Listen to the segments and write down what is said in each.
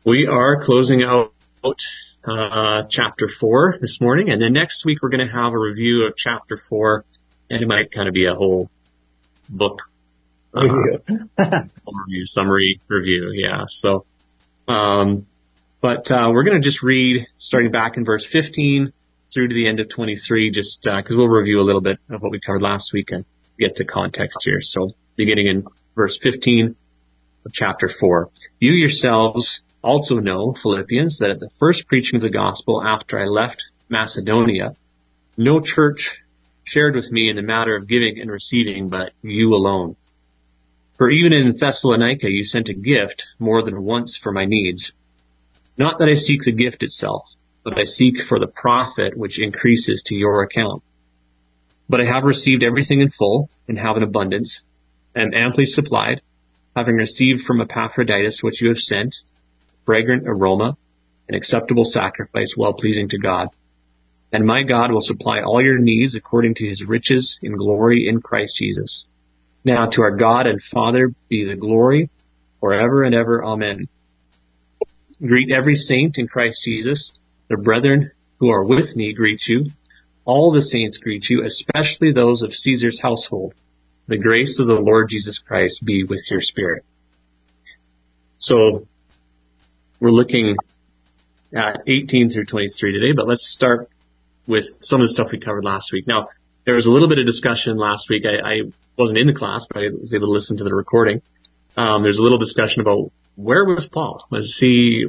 We are closing out chapter 4 this morning, and then next week we're going to have a review of chapter 4, and it might kind of be a whole book overview, summary review. Yeah. So, but we're going to just read starting back in verse 15 through to the end of 23, just because we'll review a little bit of what we covered last week and get to context here. So, beginning in verse 15 of chapter 4, you yourselves also know, Philippians, that at the first preaching of the gospel after I left Macedonia, no church shared with me in the matter of giving and receiving, but you alone. For even in Thessalonica you sent a gift more than once for my needs. Not that I seek the gift itself, but I seek for the profit which increases to your account. But I have received everything in full and have an abundance, and amply supplied, having received from Epaphroditus what you have sent, fragrant aroma, an acceptable sacrifice, well-pleasing to God. And my God will supply all your needs according to his riches in glory in Christ Jesus. Now to our God and Father be the glory forever and ever. Amen. Greet every saint in Christ Jesus. The brethren who are with me greet you. All the saints greet you, especially those of Caesar's household. The grace of the Lord Jesus Christ be with your spirit. So, we're looking at 18 through 23 today, but let's start with some of the stuff we covered last week. Now, there was a little bit of discussion last week. I wasn't in the class, but I was able to listen to the recording. There's a little discussion about where was Paul? Was he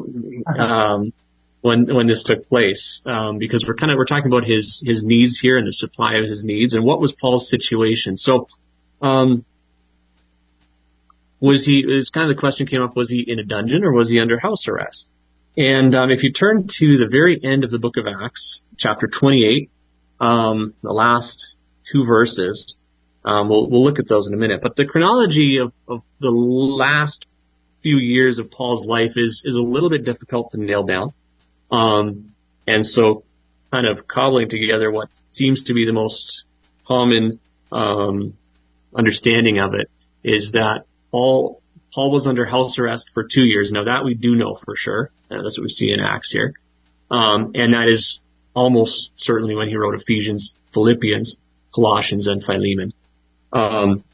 when this took place? Because we're talking about his needs here and the supply of his needs, and what was Paul's situation? So, the question came up, was he in a dungeon or was he under house arrest? And if you turn to the very end of the book of Acts, chapter 28, the last two verses, we'll look at those in a minute. But the chronology of the last few years of Paul's life is a little bit difficult to nail down. And so kind of cobbling together what seems to be the most common understanding of it is that Paul was under house arrest for 2 years. Now that we do know for sure. That's what we see in Acts here. And that is almost certainly when he wrote Ephesians, Philippians, Colossians, and Philemon. And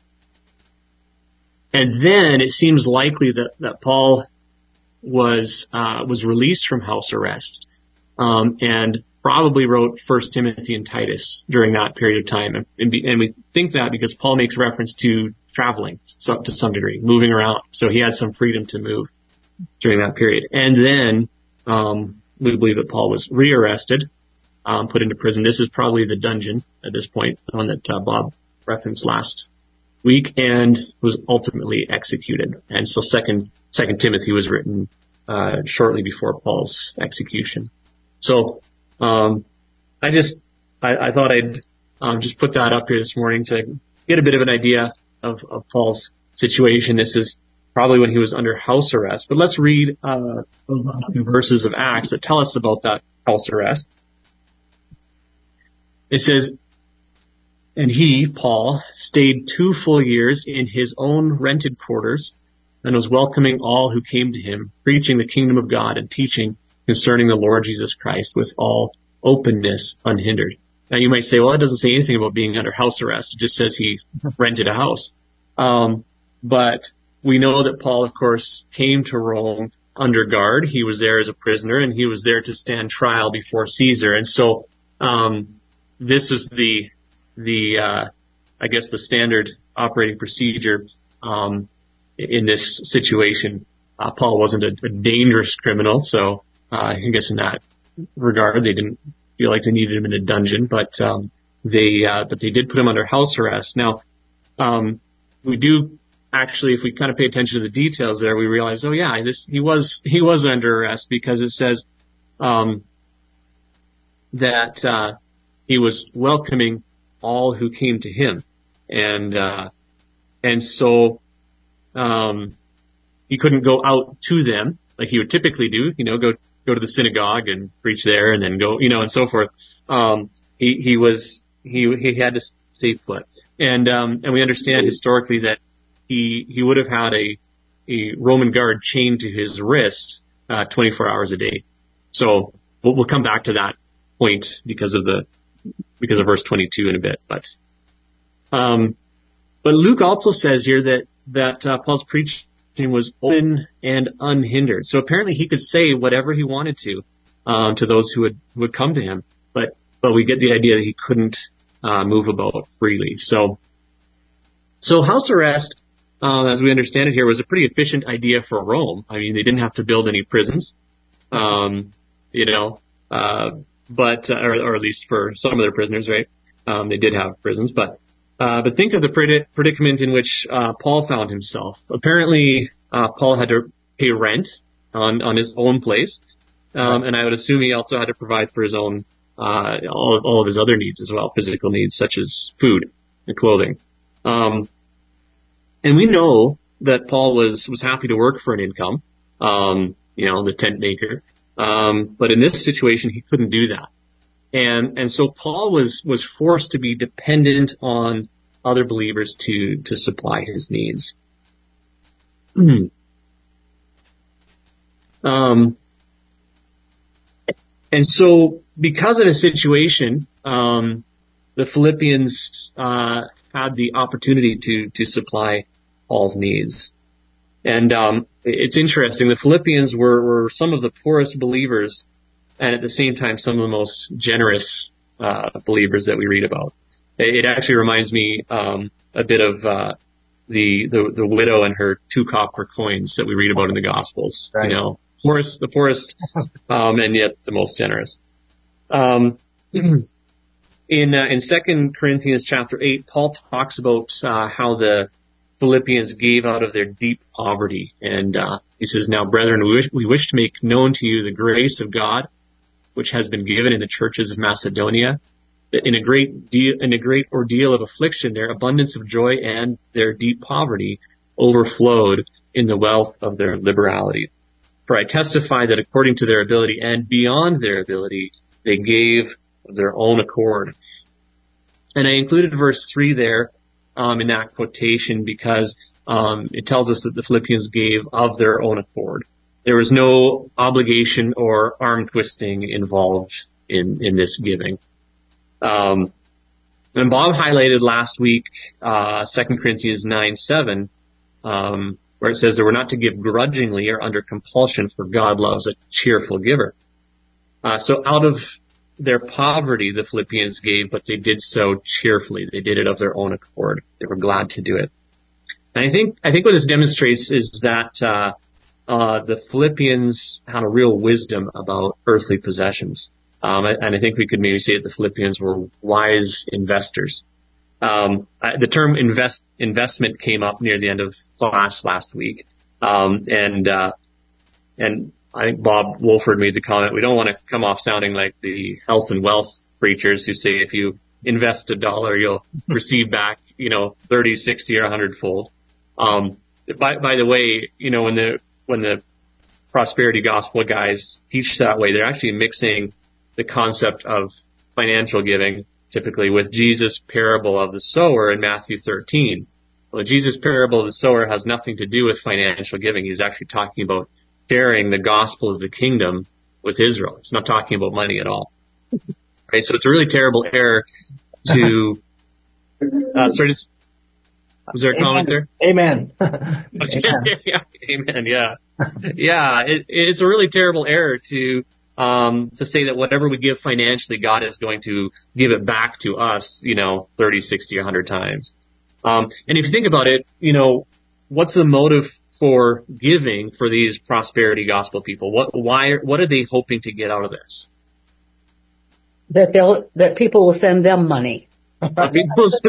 then it seems likely that Paul was released from house arrest, and probably wrote 1 Timothy and Titus during that period of time. And we think that because Paul makes reference to traveling to some degree, moving around. So he had some freedom to move during that period. And then, we believe that Paul was rearrested, put into prison. This is probably the dungeon at this point, the one that Bob referenced last week, and was ultimately executed. And so second Timothy was written, shortly before Paul's execution. So, I thought I'd, just put that up here this morning to get a bit of an idea of Paul's situation. This is probably when he was under house arrest. But let's read a few verses of Acts that tell us about that house arrest. It says, and he, Paul, stayed 2 full years in his own rented quarters and was welcoming all who came to him, preaching the kingdom of God and teaching concerning the Lord Jesus Christ with all openness unhindered. Now you might say, well, it doesn't say anything about being under house arrest. It just says he rented a house. But we know that Paul, of course, came to Rome under guard. He was there as a prisoner, and he was there to stand trial before Caesar. And so, this is the standard operating procedure, in this situation. Paul wasn't a dangerous criminal, so, I guess in that regard, they didn't feel like they needed him in a dungeon, but they did put him under house arrest. Now, we do actually, if we kind of pay attention to the details there, we realize, oh yeah, he was under arrest, because it says, that, he was welcoming all who came to him. And so, he couldn't go out to them like he would typically do, go to the synagogue and preach there and then go, and so forth. He had to stay put. And we understand historically that he would have had a Roman guard chained to his wrist, 24 hours a day. So we'll come back to that point because of verse 22 in a bit. But Luke also says here that Paul's preaching was open and unhindered. So apparently he could say whatever he wanted to those who would come to him. But we get the idea that he couldn't move about freely. So house arrest, as we understand it here, was a pretty efficient idea for Rome. I mean, they didn't have to build any prisons, or at least for some of their prisoners, right? They did have prisons, but think of the predicament in which Paul found himself. Apparently, Paul had to pay rent on his own place, and I would assume he also had to provide for his own all of his other needs as well, physical needs such as food and clothing. And we know that Paul was happy to work for an income, the tent maker. But in this situation, he couldn't do that. And so Paul was forced to be dependent on other believers to supply his needs. And so because of the situation, the Philippians had the opportunity to supply Paul's needs. And it's interesting. The Philippians were some of the poorest believers, and at the same time, some of the most generous believers that we read about. It actually reminds me a bit of the widow and her 2 copper coins that we read about in the Gospels. Right. The poorest, and yet the most generous. In 2 Corinthians chapter 8, Paul talks about how the Philippians gave out of their deep poverty. And he says, "Now, brethren, we wish to make known to you the grace of God, which has been given in the churches of Macedonia, that in a great ordeal of affliction, their abundance of joy and their deep poverty overflowed in the wealth of their liberality. For I testify that according to their ability and beyond their ability, they gave of their own accord." And I included verse 3 there in that quotation because it tells us that the Philippians gave of their own accord. There was no obligation or arm twisting involved in this giving. And Bob highlighted last week 2 Corinthians 9:7, where it says that we're not to give grudgingly or under compulsion, for God loves a cheerful giver. So out of their poverty, the Philippians gave, but they did so cheerfully. They did it of their own accord. They were glad to do it. And I think what this demonstrates is that the Philippians had a real wisdom about earthly possessions. And I think we could maybe say that the Philippians were wise investors. The term investment came up near the end of class last week. And I think Bob Wolford made the comment, we don't want to come off sounding like the health and wealth preachers who say if you invest $1, you'll receive back, 30, 60, or 100-fold. By the way, when the prosperity gospel guys teach that way, they're actually mixing the concept of financial giving, typically, with Jesus' parable of the sower in Matthew 13. Well, Jesus' parable of the sower has nothing to do with financial giving. He's actually talking about sharing the gospel of the kingdom with Israel. It's not talking about money at all. Right? So it's a really terrible error to, was there a comment there? Amen. Yeah, amen. Yeah. Yeah. It's a really terrible error to say that whatever we give financially, God is going to give it back to us, 30, 60, 100 times. And if you think about it, what's the motive for giving for these prosperity gospel people? What are they hoping to get out of this? That people will send them money. Exactly.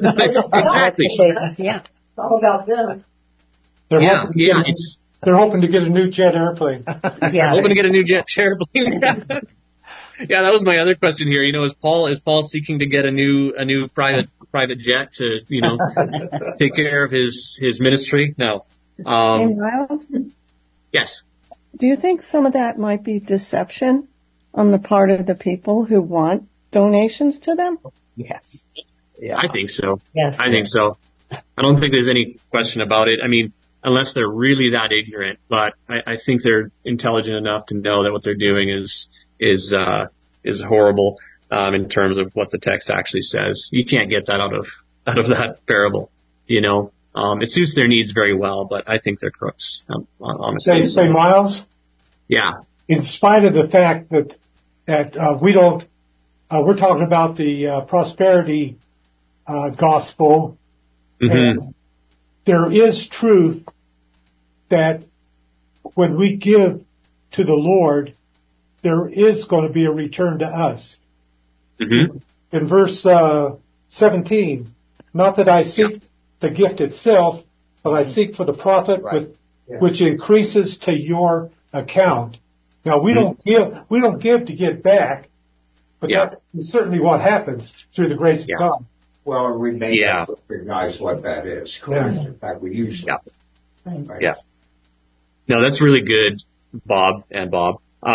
Yeah. It's all about them. They're hoping to get a new jet airplane. Yeah. Hoping to get a new jet airplane. Yeah, that was my other question here. Is Paul seeking to get a new private jet to, take care of his ministry? No. Hey, Miles? Yes. Do you think some of that might be deception on the part of the people who want donations to them? Yes. Yeah. I think so. Yes. I think so. I don't think there's any question about it. I mean, unless they're really that ignorant. But I think they're intelligent enough to know that what they're doing is horrible, in terms of what the text actually says. You can't get that out of that parable, It suits their needs very well, but I think they're crooks, honestly. Say, Miles, Yeah. in spite of the fact that we don't, we're talking about the prosperity gospel, and there is truth that when we give to the Lord, there is going to be a return to us. In verse 17, not that I seek the gift itself, but I seek for the profit which increases to your account. Now we don't give to get back, but that's certainly what happens through the grace of God. Well, we may not recognize what that is. In fact, we usually. Right? Yeah. No, that's really good, Bob and Bob.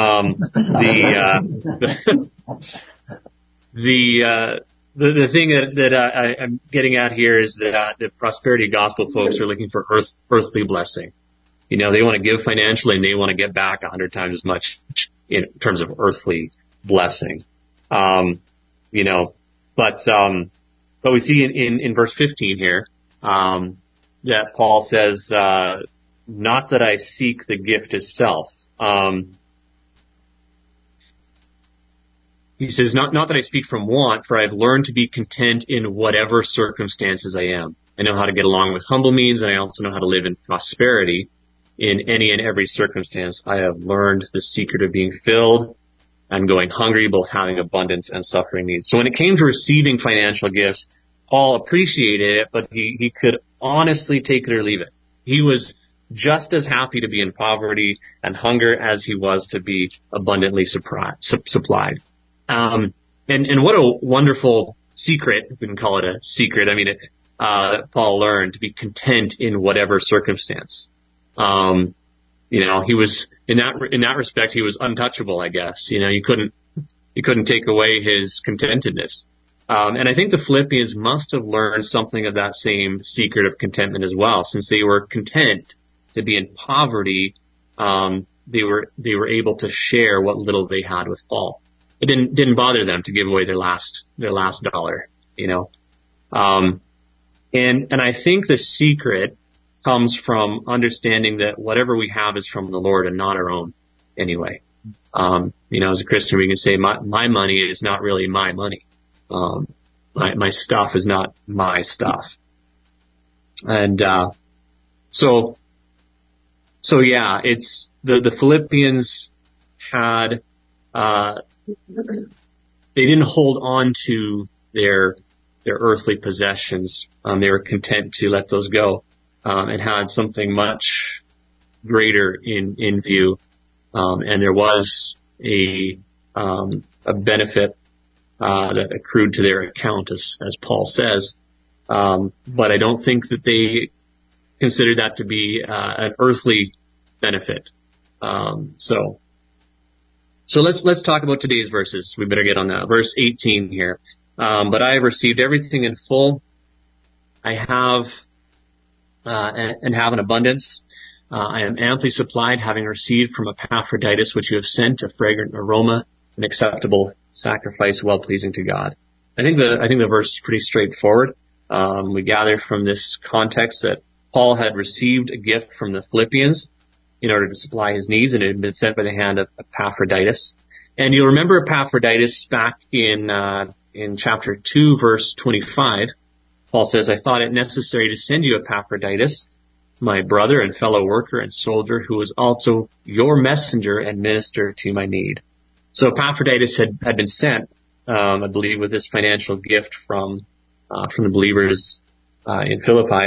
The thing that I'm getting at here is that the prosperity gospel folks are looking for earthly blessing. They want to give financially and they want to get back 100 times as much in terms of earthly blessing. But we see in verse 15 here, that Paul says, not that I seek the gift itself. He says, not that I speak from want, for I've learned to be content in whatever circumstances I am. I know how to get along with humble means, and I also know how to live in prosperity in any and every circumstance. I have learned the secret of being filled and going hungry, both having abundance and suffering needs. So when it came to receiving financial gifts, Paul appreciated it, but he could honestly take it or leave it. He was just as happy to be in poverty and hunger as he was to be abundantly supplied. And what a wonderful secret, if we can call it a secret, that Paul learned to be content in whatever circumstance. He was, in that respect, he was untouchable, I guess. You couldn't take away his contentedness. And I think the Philippians must have learned something of that same secret of contentment as well, since they were content to be in poverty. They were able to share what little they had with Paul. It didn't bother them to give away their last dollar, And I think the secret comes from understanding that whatever we have is from the Lord and not our own anyway. As a Christian, we can say my money is not really my money. My stuff is not my stuff. And, so yeah, it's the Philippians had, they didn't hold on to their earthly possessions. They were content to let those go, and had something much greater in view. And there was a benefit, that accrued to their account, as Paul says. But I don't think that they considered that to be, an earthly benefit. So let's talk about today's verses. We better get on that. Verse 18 here. But I have received everything in full. I have, and have an abundance. I am amply supplied, having received from Epaphroditus, which you have sent, a fragrant aroma, an acceptable sacrifice, well pleasing to God. I think the verse is pretty straightforward. We gather from this context that Paul had received a gift from the Philippians in order to supply his needs, and it had been sent by the hand of Epaphroditus. And you'll remember Epaphroditus back in chapter 2, verse 25. Paul says, I thought it necessary to send you Epaphroditus, my brother and fellow worker and soldier, who was also your messenger and minister to my need. So Epaphroditus had been sent, I believe, with this financial gift from the believers in Philippi.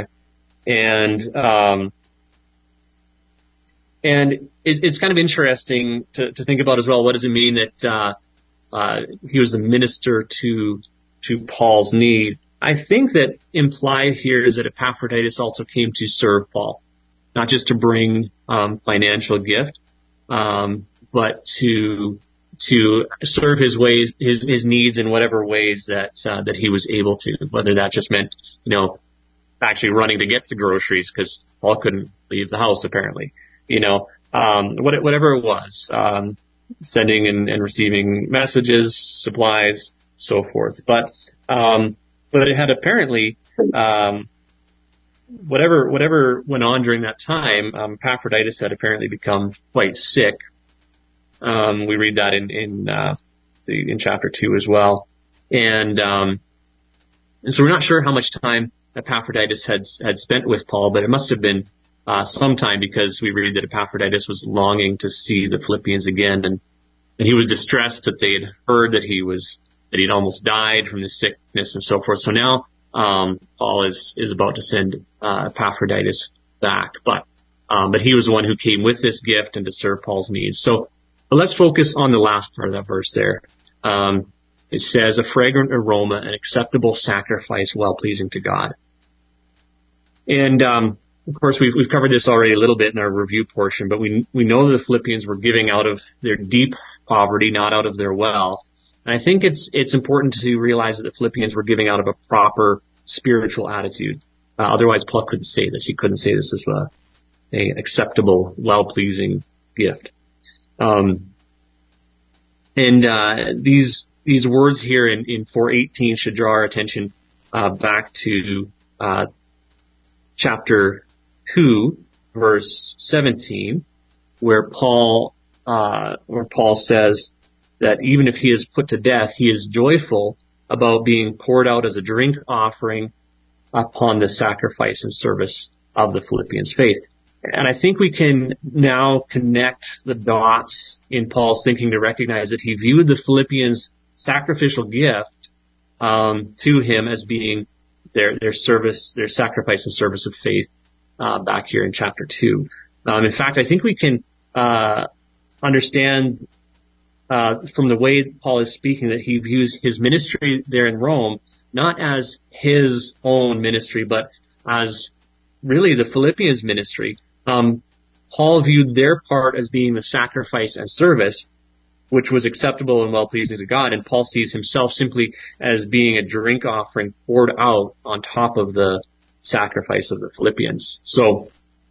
And it's kind of interesting to think about as well. What does it mean that he was the minister to Paul's need? I think that implied here is that Epaphroditus also came to serve Paul, not just to bring financial gift, but to serve his ways, his needs in whatever ways that he was able to. Whether that just meant actually running to get the groceries because Paul couldn't leave the house apparently. Whatever it was, sending and receiving messages, supplies, so forth. But it had apparently, whatever went on during that time, Epaphroditus had apparently become quite sick. We read that in chapter 2 as well. And so we're not sure how much time Epaphroditus had spent with Paul, but it must have been some time, because we read that Epaphroditus was longing to see the Philippians again, and he was distressed that they had heard that he'd almost died from the sickness and so forth. So now Paul is about to send Epaphroditus back, but he was the one who came with this gift and to serve Paul's needs. So but let's focus on the last part of that verse there. It says, a fragrant aroma, an acceptable sacrifice, well-pleasing to God. And of course, we've covered this already a little bit in our review portion, but we know that the Philippians were giving out of their deep poverty, not out of their wealth. And I think it's important to realize that the Philippians were giving out of a proper spiritual attitude. Otherwise, Paul couldn't say this. He couldn't say this as an acceptable, well-pleasing gift. These words here in 4:18 should draw our attention back to chapter 2, verse 17, where Paul says that even if he is put to death, he is joyful about being poured out as a drink offering upon the sacrifice and service of the Philippians' faith. And I think we can now connect the dots in Paul's thinking to recognize that he viewed the Philippians' sacrificial gift to him as being their service, their sacrifice and service of faith back here in chapter 2. In fact, I think we can understand from the way Paul is speaking that he views his ministry there in Rome not as his own ministry, but as really the Philippians' ministry. Paul viewed their part as being the sacrifice and service, which was acceptable and well-pleasing to God, and Paul sees himself simply as being a drink offering poured out on top of the sacrifice of the Philippians. So,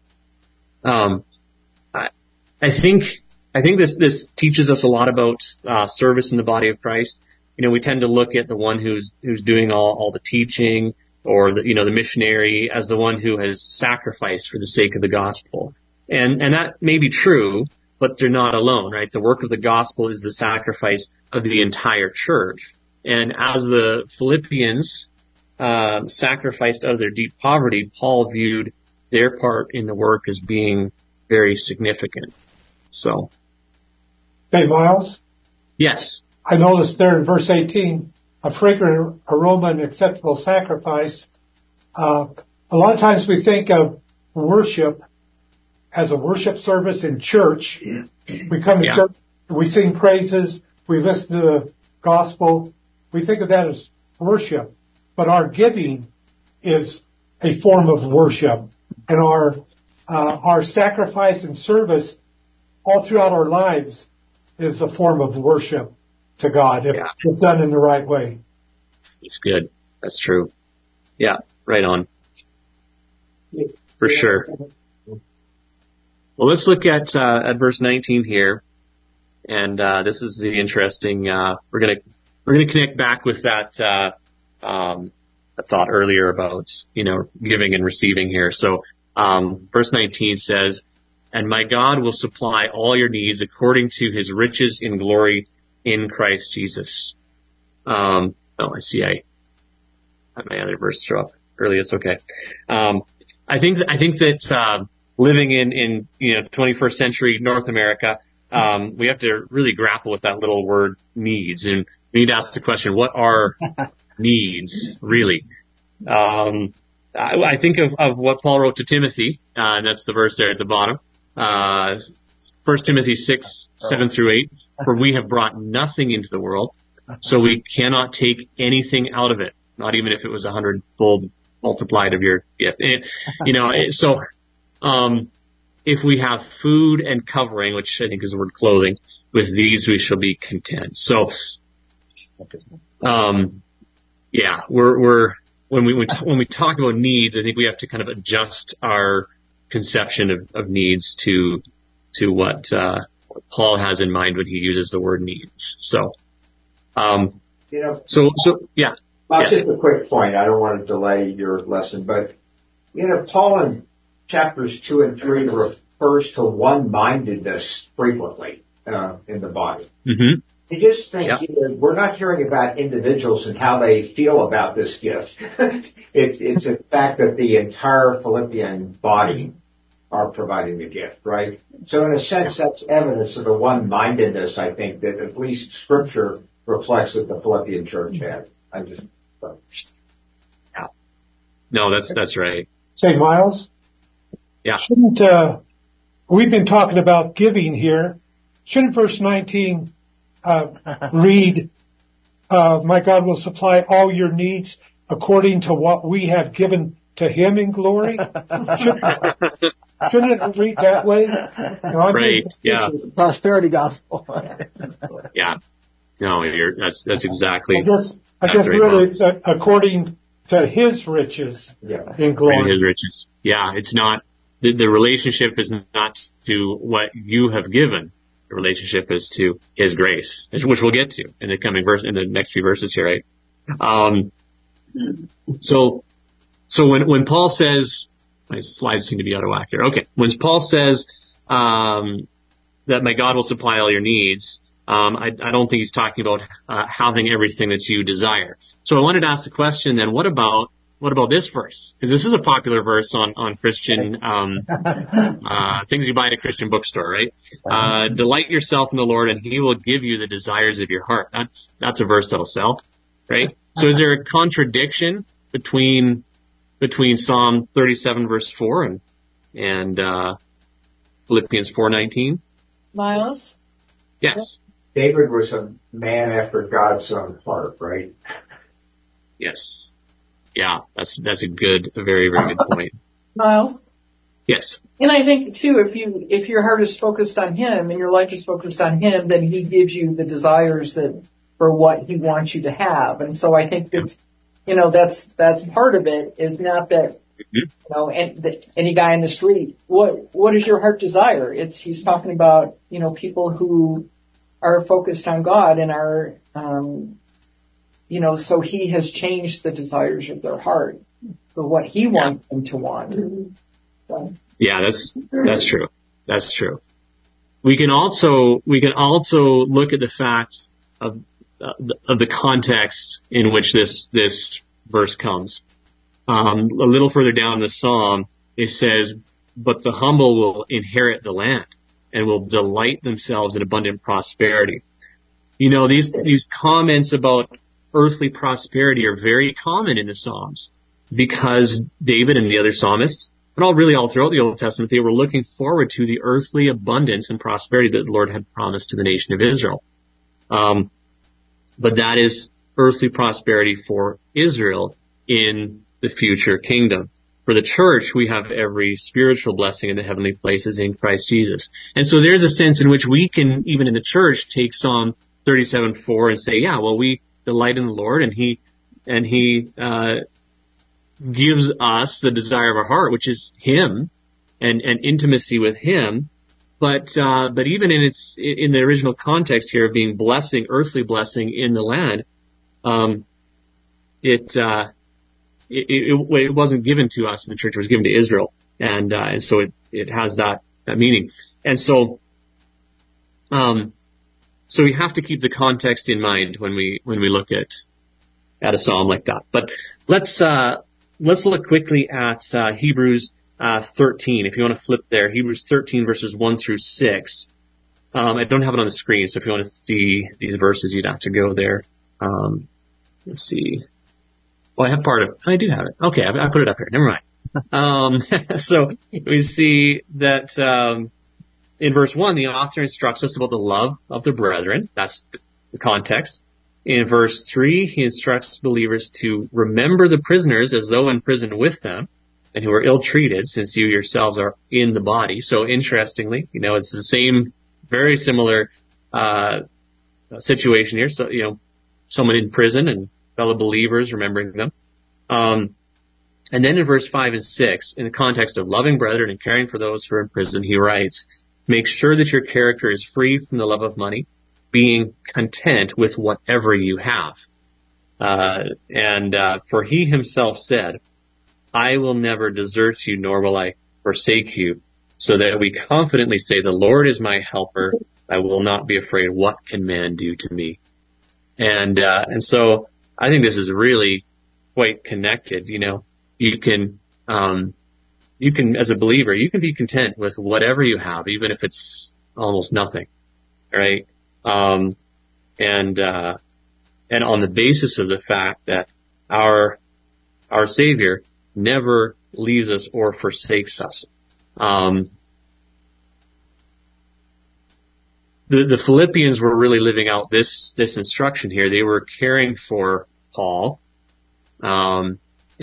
I think this teaches us a lot about service in the body of Christ. We tend to look at the one who's doing all the teaching, or the missionary, as the one who has sacrificed for the sake of the gospel. And that may be true, but they're not alone, right? The work of the gospel is the sacrifice of the entire church. And as the Philippians sacrificed out of their deep poverty, Paul viewed their part in the work as being very significant. So. Hey, Miles? Yes. I noticed there in verse 18, a fragrant aroma and acceptable sacrifice. A lot of times we think of worship as a worship service in church. We come to church, we sing praises, we listen to the gospel. We think of that as worship. But our giving is a form of worship. And our sacrifice and service all throughout our lives is a form of worship to God if done in the right way. It's good. That's true. Yeah, right on. For sure. Well, let's look at verse 19 here, and this is the interesting. We're gonna connect back with that thought earlier about giving and receiving here. So verse 19 says, "And my God will supply all your needs according to His riches in glory in Christ Jesus." I see. I had my other verse show up early. It's okay. I think that living in 21st century North America, we have to really grapple with that little word needs, and we need to ask the question: what are needs really? I think of what Paul wrote to Timothy, and that's the verse there at the bottom. 1 Timothy 6:7-8. "For we have brought nothing into the world, so we cannot take anything out of it, not even if it was 100-fold multiplied of your gift." So if we have food and covering, which I think is the word clothing, with these we shall be content. So, when we talk about needs, I think we have to kind of adjust our conception of needs to what Paul has in mind when he uses the word needs. So, yeah. Yes. Just a quick point. I don't want to delay your lesson, but Paul in chapters 2 and 3 refers to one-mindedness frequently in the body. Mm-hmm. I just think we're not hearing about individuals and how they feel about this gift. It's a fact that the entire Philippian body are providing the gift, right? So in a sense, that's evidence of the one-mindedness, I think, that at least Scripture reflects that the Philippian church had. No, that's right. Say, Miles? Yeah. Shouldn't, we've been talking about giving here. Shouldn't verse 19 read, my God will supply all your needs according to what we have given to him in glory? Shouldn't it read that way? Right, yeah. This is the prosperity gospel. Yeah. No, that's exactly. I guess really it's according to his riches in glory. His riches. Yeah, it's not, the relationship is not to what you have given. The relationship is to his grace, which we'll get to in the coming verse, in the next few verses here, right? So when Paul says, my slides seem to be out of whack here. Okay. When Paul says, that my God will supply all your needs, I don't think he's talking about, having everything that you desire. So I wanted to ask the question then, what about this verse? Because this is a popular verse on Christian, things you buy at a Christian bookstore, right? Delight yourself in the Lord and he will give you the desires of your heart. That's a verse that'll sell, right? So is there a contradiction between Psalm 37 verse 4 and Philippians 4:19? Miles? Yes. David was a man after God's own heart, right? Yes. Yeah, that's a very, very good point. Miles? Yes. And I think too, if your heart is focused on him and your life is focused on him, then he gives you the desires for what he wants you to have. And so I think that's part of it, is not that, any guy in the street, what does your heart desire? He's talking about, people who are focused on God and are, so he has changed the desires of their heart for what he wants them to want. So. Yeah, that's true. That's true. We can also look at the fact of the context in which this verse comes. A little further down in the Psalm, it says, but the humble will inherit the land and will delight themselves in abundant prosperity. These comments about earthly prosperity are very common in the Psalms, because David and the other psalmists, but all throughout the Old Testament, they were looking forward to the earthly abundance and prosperity that the Lord had promised to the nation of Israel. But that is earthly prosperity for Israel in the future kingdom. For the church, we have every spiritual blessing in the heavenly places in Christ Jesus. And so there's a sense in which we can, even in the church, take Psalm 37:4 and say, we delight in the Lord, and He gives us the desire of our heart, which is Him and intimacy with Him. But even in the original context here of being earthly blessing in the land, it wasn't given to us in the church; it was given to Israel, and so it has that meaning. And so we have to keep the context in mind when we look at a psalm like that. But let's look quickly at Hebrews 13. If you want to flip there, Hebrews 13 verses 1 through 6. I don't have it on the screen, so if you want to see these verses, you'd have to go there. Let's see. Well, I have part of it. I do have it. Okay, I put it up here. Never mind. So we see that in verse 1, the author instructs us about the love of the brethren. That's the context. In verse 3, he instructs believers to remember the prisoners as though in prison with them, and who are ill-treated, since you yourselves are in the body. So interestingly, it's the same, very similar situation here. So, someone in prison and fellow believers remembering them. And then in verse 5 and 6, in the context of loving brethren and caring for those who are in prison, he writes, make sure that your character is free from the love of money, being content with whatever you have. For he himself said, I will never desert you, nor will I forsake you, so that we confidently say, the Lord is my helper. I will not be afraid. What can man do to me? And so I think this is really quite connected. You can, as a believer, you can be content with whatever you have, even if it's almost nothing, right? And on the basis of the fact that our Savior never leaves us or forsakes us. The Philippians were really living out this instruction here. They were caring for Paul, and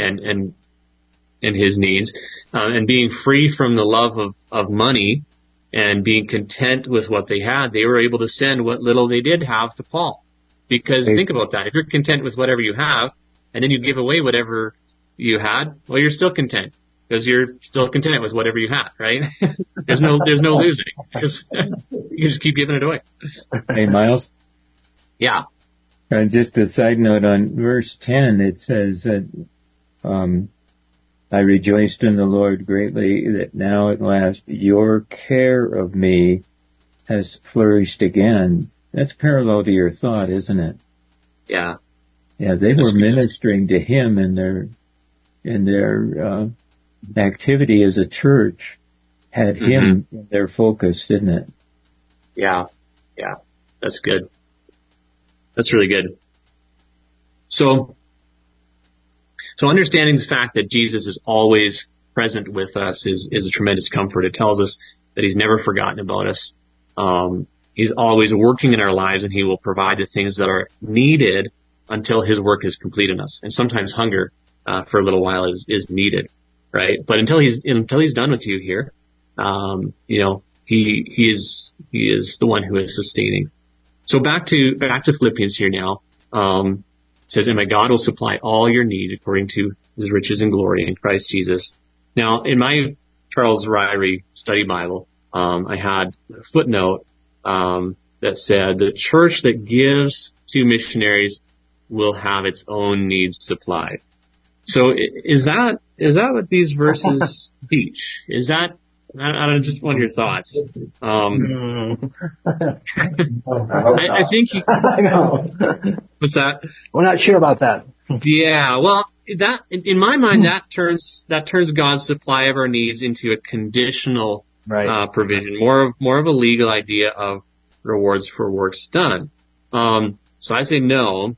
his needs, and being free from the love of money and being content with what they had. They were able to send what little they did have to Paul. Because think about that. If you're content with whatever you have, and then you give away whatever you had, well, you're still content. Because you're still content with whatever you had, right? There's no losing. You just keep giving it away. Hey, Miles? Yeah. Just a side note on verse 10, it says that, I rejoiced in the Lord greatly that now at last your care of me has flourished again. That's parallel to your thought, isn't it? Yeah. Yeah, they were ministering to him in their activity as a church had him in their focus, didn't it? Yeah. Yeah. That's good. That's really good. So understanding the fact that Jesus is always present with us is a tremendous comfort. It tells us that he's never forgotten about us. He's always working in our lives, and he will provide the things that are needed until his work is complete in us. And sometimes hunger for a little while is needed, right? But until he's done with you here, he is the one who is sustaining. So back to Philippians here now. It says, and my God will supply all your needs according to his riches and glory in Christ Jesus. Now, in my Charles Ryrie study Bible, I had a footnote that said the church that gives to missionaries will have its own needs supplied. So is that what these verses teach? Is that, I just wonder your thoughts. I think I know. What's that? We're not sure about that. Yeah, well, that in my mind that turns God's supply of our needs into a conditional provision, more of a legal idea of rewards for works done. So I say no.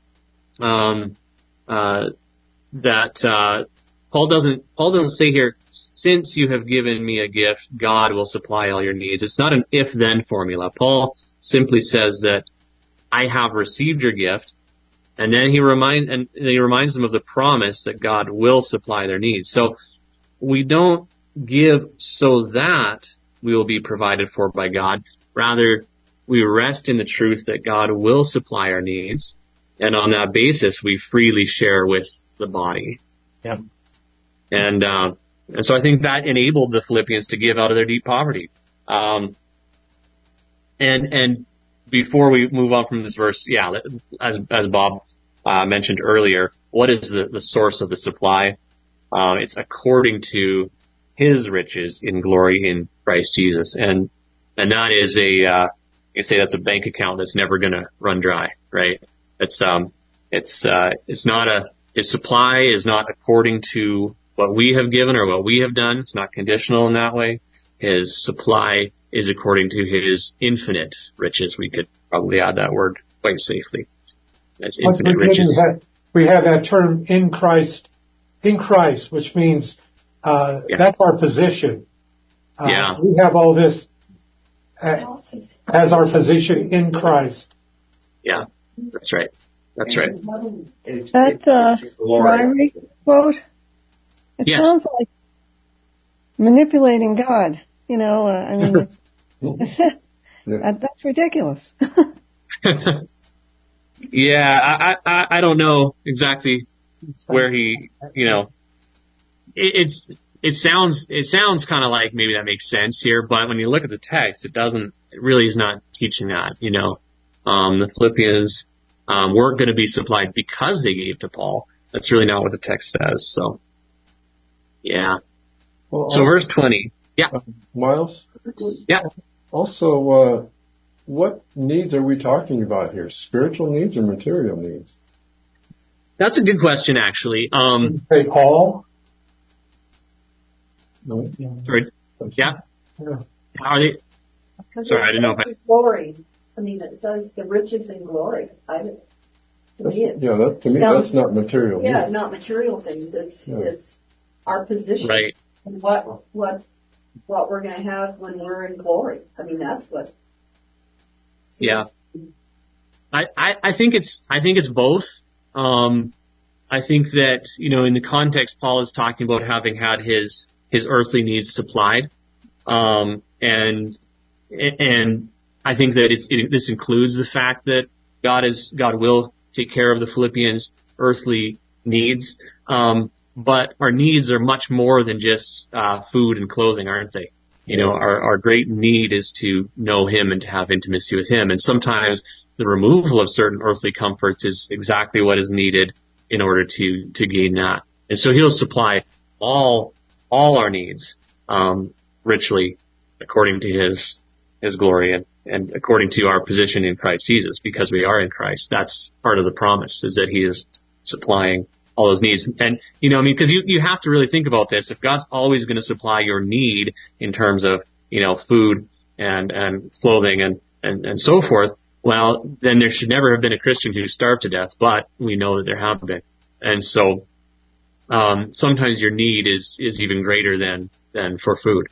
That Paul doesn't say here, since you have given me a gift, God will supply all your needs. It's not an if-then formula. Paul simply says that I have received your gift, and then he reminds them of the promise that God will supply their needs. So we don't give so that we will be provided for by God. Rather, we rest in the truth that God will supply our needs, and on that basis, we freely share with the body. Yep. And so I think that enabled the Philippians to give out of their deep poverty. And before we move on from this verse, yeah, as Bob mentioned earlier, what is the source of the supply? It's according to his riches in glory in Christ Jesus. And that is you say that's a bank account that's never going to run dry, right? His supply is not according to what we have given or what we have done. It's not conditional in that way. His supply is according to his infinite riches. We could probably add that word quite safely. As infinite riches. We have that term in Christ, which means that's our position. We have all this as our position in Christ. Yeah, that's right. That's right. That Ryrie quote, it sounds like manipulating God. That's ridiculous. Yeah, I don't know exactly where he, it sounds kind of like maybe that makes sense here, but when you look at the text, it really is not teaching that, the Philippians, weren't going to be supplied because they gave to Paul. That's really not what the text says. So, yeah. Well, so verse 20. Yeah. Miles? Yeah. Also, what needs are we talking about here? Spiritual needs or material needs? That's a good question, actually. Hey, Paul? No. Sorry. Yeah. How are they? Sorry, I didn't know if I... Glory. I mean, it says the riches and glory. To me, that's not material. Yeah, needs. not material things. It's our position. Right. And what we're going to have when we're in glory. I mean, that's what. Yeah. I think it's both. I think that, in the context, Paul is talking about having had his earthly needs supplied. And I think that this includes the fact that God will take care of the Philippians' earthly needs. But our needs are much more than just, food and clothing, aren't they? Our great need is to know Him and to have intimacy with Him. And sometimes the removal of certain earthly comforts is exactly what is needed in order to gain that. And so He'll supply all our needs, richly according to His glory and according to our position in Christ Jesus, because we are in Christ. That's part of the promise, is that He is supplying all those needs. And, because you have to really think about this. If God's always going to supply your need in terms of, food and clothing and so forth, well, then there should never have been a Christian who starved to death, but we know that there have been. And so, sometimes your need is even greater than for food.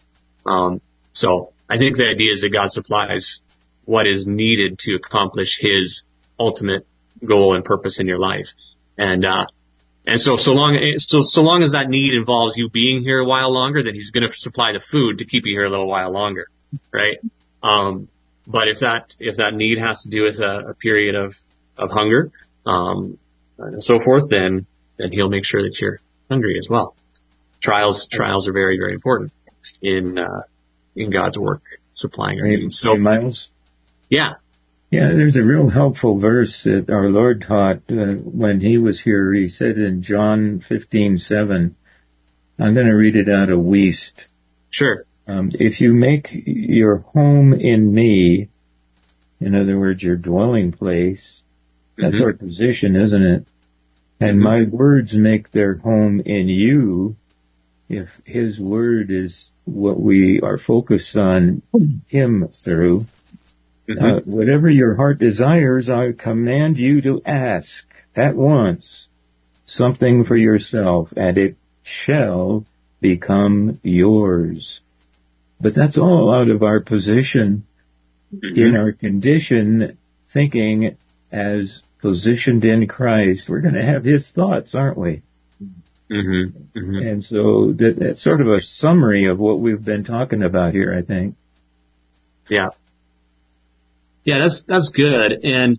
So I think the idea is that God supplies what is needed to accomplish His ultimate goal and purpose in your life. And so long as that need involves you being here a while longer, then He's going to supply the food to keep you here a little while longer, right? But if that need has to do with a period of hunger, and so forth, then He'll make sure that you're hungry as well. Trials are very, very important in God's work, supplying our needs. So, Miles? Yeah. Yeah, there's a real helpful verse that our Lord taught when He was here. He said in John 15:7, I'm going to read it out of Wuest. Sure. If you make your home in me, in other words, your dwelling place, that's our position, isn't it? And my words make their home in you. If His word is what we are focused on Him through, whatever your heart desires, I command you to ask at once something for yourself, and it shall become yours. But that's all out of our position, in our condition, thinking as positioned in Christ. We're going to have His thoughts, aren't we? And so that's sort of a summary of what we've been talking about here, I think. Yeah. Yeah, that's good. And,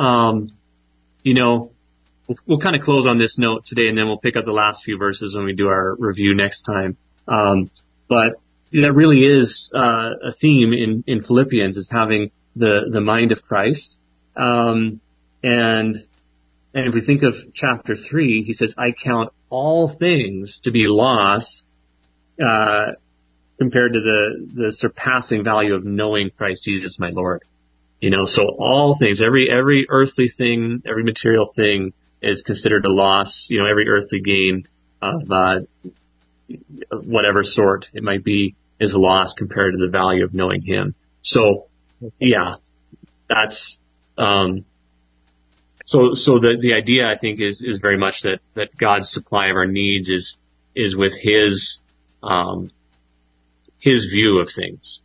we'll kind of close on this note today, and then we'll pick up the last few verses when we do our review next time. But that really is a theme in Philippians, is having the mind of Christ. And if we think of chapter 3, he says, I count all things to be loss, compared to the surpassing value of knowing Christ Jesus my Lord. So all things, every earthly thing, every material thing is considered a loss. Every earthly gain of whatever sort it might be is a loss compared to the value of knowing Him. So, yeah, that's, so the idea, I think, is very much that God's supply of our needs is with His view of things.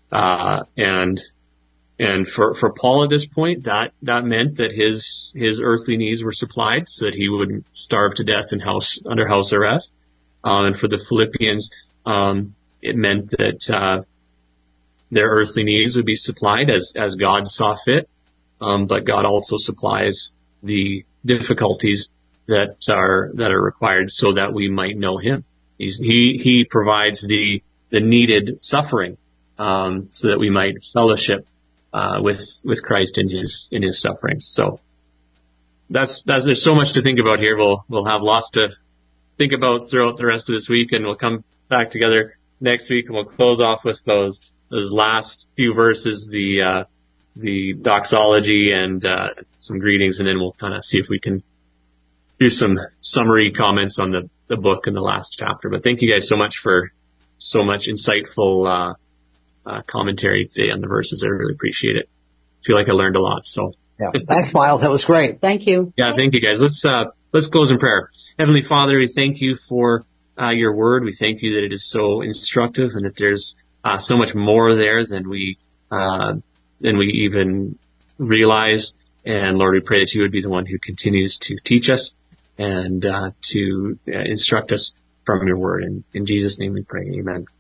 And for Paul at this point, that meant that his earthly needs were supplied so that he wouldn't starve to death under house arrest. And for the Philippians, it meant that, their earthly needs would be supplied as God saw fit. But God also supplies the difficulties that are required so that we might know him. He provides the needed suffering, so that we might fellowship, with Christ in his sufferings. So there's so much to think about here. We'll have lots to think about throughout the rest of this week, and we'll come back together next week, and we'll close off with those last few verses, the doxology and some greetings, and then we'll kind of see if we can do some summary comments on the book and the last chapter. But thank you guys so much for so much insightful commentary today on the verses. I really appreciate it. I feel like I learned a lot. So yeah. Thanks, Miles. That was great. Thank you. Yeah, thank you guys. Let's close in prayer. Heavenly Father, we thank you for your word. We thank you that it is so instructive and that there's so much more there than we even realize. And Lord, we pray that you would be the one who continues to teach us and to instruct us from your word. And in Jesus' name we pray. Amen.